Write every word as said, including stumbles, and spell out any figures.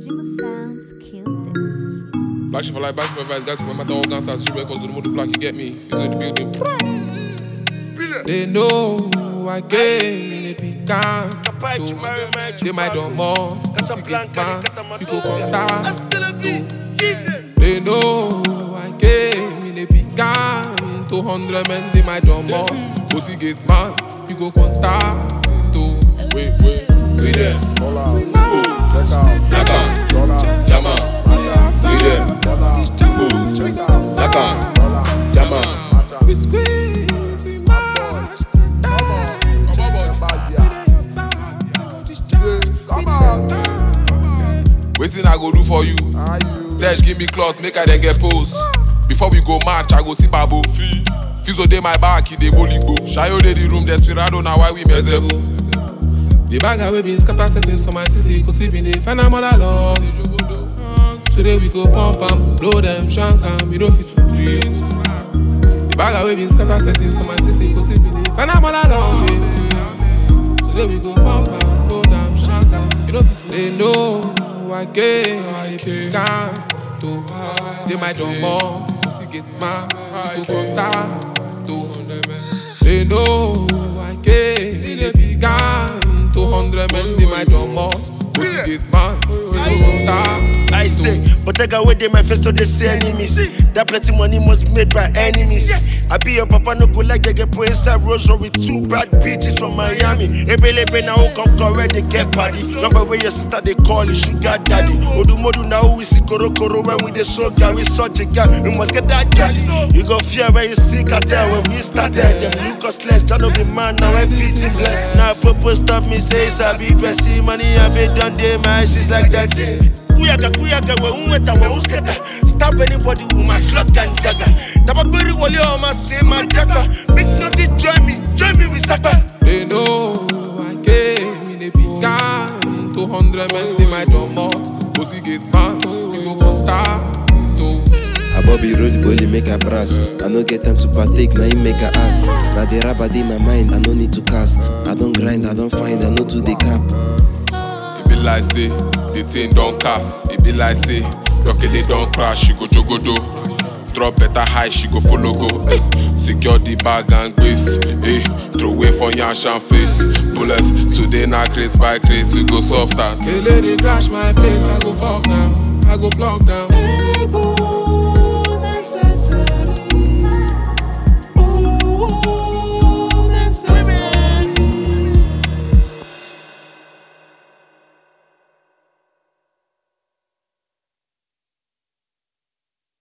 Jima Sounds kill this. Black shit for life, black shit for advice. Guys, no matter all guns are street records, the more the black you get me. Fizz in the building. They know I came in a pecan. They might don't more. You go contact. They know I came in a pecan. two hundred men, they might don't more. Pussy gates man, you go contact. Wait, wait, wait there. Roll out, check out, Check out, roll out, jam out, we there. roll out, check out, Check out, roll out, jam out. match out. We squeeze, we march. Come on, come on, bad yeah. Come on, Waiting I go do for you. are you? Dash give me clothes, make I then get post. Before we go match, I go see Babo. Fizo dey my back, he dey bolingo. Shayo dey the room, desperado, now why we miserable. The bag away been scatter settings for my C C, cause he been dey find am all along. Today we go pump am, blow them, shank am, you know fit to breathe. The bag away been scatter settings for my C C, cause he been dey find am all along. Today we go pump am, blow them, shank am, you know fit to. They know I came, I can't do. They might don't more, cause he gets mad, you go contact. They know I came in a began. two hundred men, they might don't more. Pussy gates man, you go contact. I say, but I got away they my face to they say enemies. That plenty money must made by enemies. I be your papa no go like they get put inside Rosary with two bad bitches from Miami. Ebelebe now who come correct they get party. Number where your sister they call you sugar daddy. Odu modu now we see koro koro when we the so guy we such a guy. We must get that daddy. You go fear when you see cartel when we started. Them Lucas less, John be man now everything blessed. Now purpose stop me say sabi pesi money have it done day my she's like that. Kuyaga kuyaga we unweta we usketa. Stop anybody with my clock and dagger. Tabakuri wole on my same my jagger. Big nothing join me, join me with Saka. They know I came in a began. two hundred men, they might don't more. Pussy gates man, you go contact. I Bobby road bully make a brass. I no get time to partake, now you make a ass. Now the rubber in my mind, I no need to cast. I don't grind, I don't find, I no to the cap. It be like say, the thing don't cast. It be like say, your kid they don't crash, she go jogo do. Drop better high, she go follow go. Eh. Secure the bag and grace. Eh. Throw away for yash and face. Bullets, today na craze by craze, we go softer. Hey lady, crash my place, I go fuck now. I go block down.